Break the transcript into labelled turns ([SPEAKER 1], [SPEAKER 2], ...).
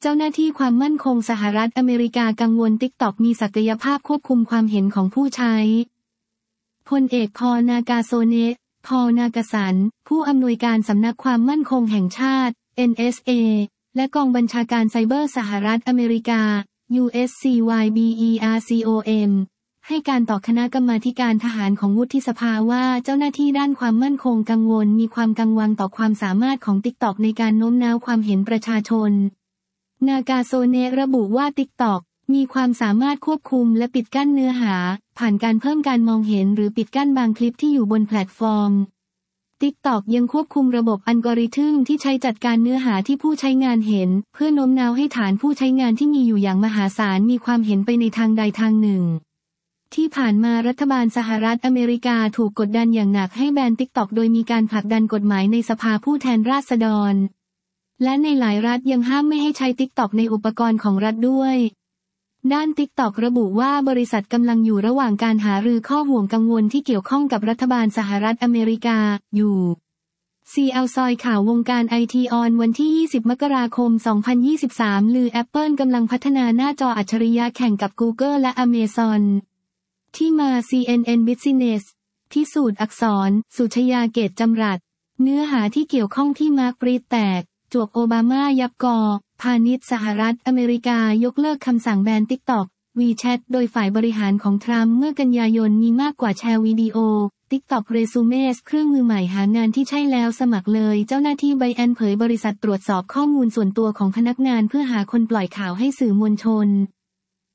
[SPEAKER 1] เจ้าหน้าที่ความมั่นคงสหรัฐอเมริกากังวล TikTok มีศักยภาพควบคุมความเห็นของผู้ใช้พลเอกพอล นากาโซเนะ พอล นากาสัน ผู้อำนวยการสำนักความมั่นคงแห่งชาติ NSA และกองบัญชาการไซเบอร์สหรัฐอเมริกา USCYBERCOM ให้การต่อคณะกรรมาธิการทหารของวุฒิสภาว่าเจ้าหน้าที่ด้านความมั่นคงกังวลมีความกังวลต่อความสามารถของ TikTok ในการโน้มน้าวความเห็นประชาชนนากาโซเนะระบุว่า TikTok มีความสามารถควบคุมและปิดกั้นเนื้อหาผ่านการเพิ่มการมองเห็นหรือปิดกั้นบางคลิปที่อยู่บนแพลตฟอร์ม TikTok ยังควบคุมระบบอัลกอริทึมที่ใช้จัดการเนื้อหาที่ผู้ใช้งานเห็นเพื่อโน้มน้าวให้ฐานผู้ใช้งานที่มีอยู่อย่างมหาศาลมีความเห็นไปในทางใดทางหนึ่งที่ผ่านมารัฐบาลสหรัฐอเมริกาถูกกดดันอย่างหนักให้แบน TikTok โดยมีการผลักดันกฎหมายในสภาผู้แทนราษฎรและในหลายรัฐยังห้ามไม่ให้ใช้ TikTok ในอุปกรณ์ของรัฐด้วยด้าน TikTok ระบุว่าบริษัทกำลังอยู่ระหว่างการหารือข้อห่วงกังวลที่เกี่ยวข้องกับรัฐบาลสหรัฐอเมริกาอยู่CL ซอยข่าววงการไอทีออนวันที่ 20 มกราคม 2023 ลือ Apple กำลังพัฒนาหน้าจออัจฉริยะแข่งกับ Google และ Amazon ที่มา CNN Business พิสูจน์อักษร สุชยาเกตจำรัดเนื้อหาที่เกี่ยวข้องที่มาร์ค บรีดแตกจวกโอบามายับกอพาณิชย์สหรัฐอเมริกายกเลิกคำสั่งแบน TikTok WeChat โดยฝ่ายบริหารของทรัมป์เมื่อกันยายนมีมากกว่าแชร์วิดีโอ TikTok Resumes เครื่องมือใหม่หางานที่ใช่แล้วสมัครเลยเจ้าหน้าที่ไบแอนเผยบริษัทตรวจสอบข้อมูลส่วนตัวของพนักงานเพื่อหาคนปล่อยข่าวให้สื่อมวลชน